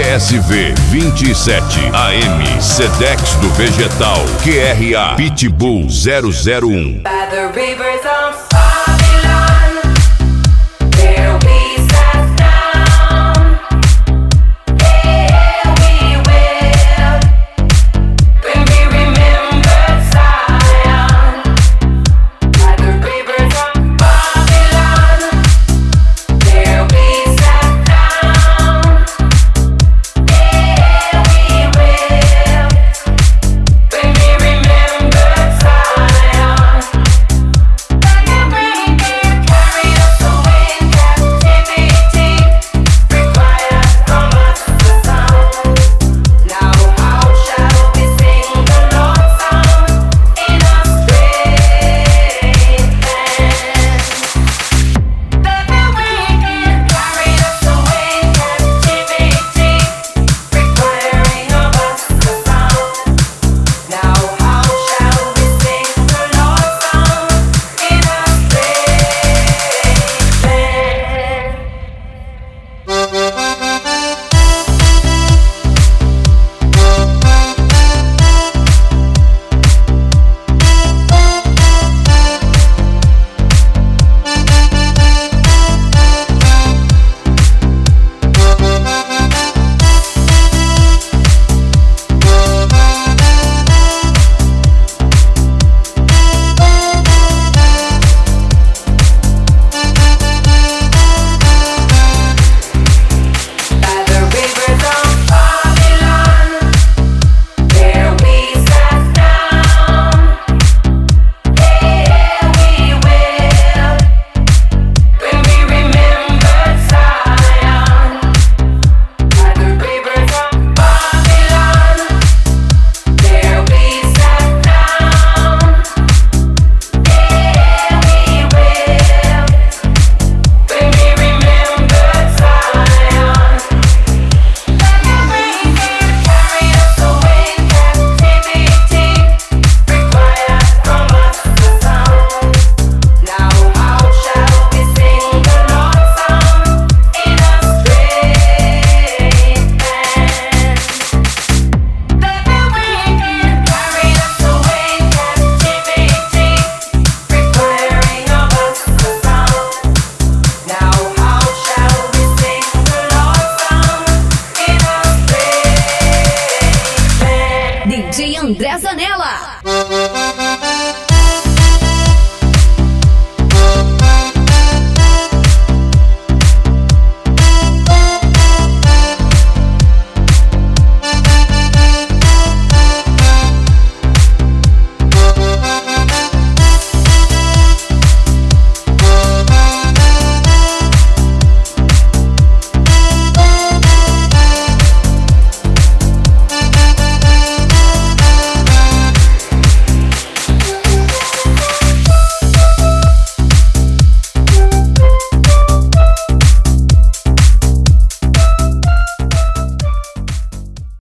PSV 27 AM Sedex do Vegetal QRA Pitbull 001. By the rivers of Babylon, there we sat down. There we will, when we remembered Zion. By the rivers of Babylon, there we sat down. There we will, when we remembered Zion. Carry us away in captivity, required from us the sound. Now how shall we sing the Lord's song in a strange land? Carry us away in captivity, requiring of us the sound. Now how shall we sing the Lord's song in a strange land? By the rivers of Babylon, there we sat down. There we will, when we remembered Zion. By the rivers of Babylon, there we sat down. There we will, when we remembered Zion. Carry us away in captivity, required from us the sound. Now how shall we sing the Lord's song in a strange land? Carry us away in captivity, requiring of us the sound. Now how shall we sing the Lord's song in a strange land? DJ André Zanella.